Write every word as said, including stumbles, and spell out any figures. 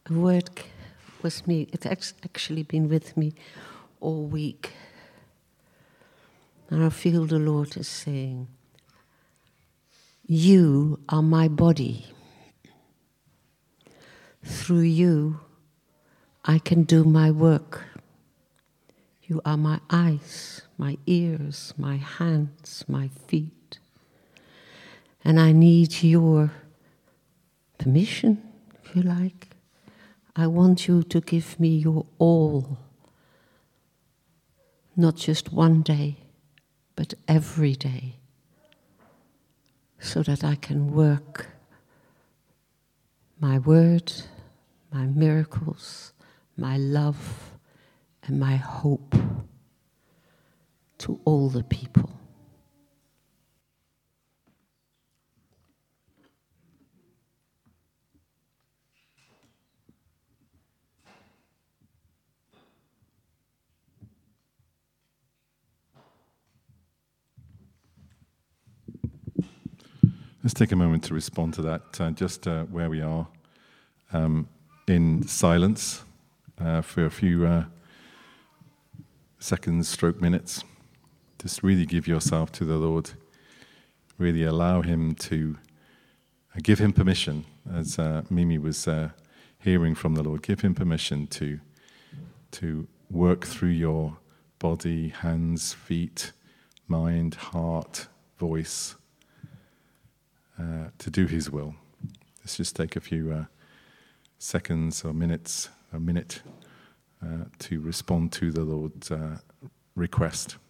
a word was me. It's actually been with me all week. And I feel the Lord is saying, you are my body. Through you, I can do my work. You are my eyes, my ears, my hands, my feet. And I need your permission, if you like. I want you to give me your all. Not just one day, but every day. So that I can work my word, my miracles, my love, and my hope to all the people. Let's take a moment to respond to that, uh, just uh, where we are, um, in silence uh, for a few uh, seconds, stroke minutes. Just really give yourself to the Lord. Really allow Him to, uh, give Him permission, as uh, Mimi was uh, hearing from the Lord. Give Him permission to, to work through your body, hands, feet, mind, heart, voice, Uh, to do His will. Let's just take a few uh, seconds or minutes, a minute, uh, to respond to the Lord's uh, request.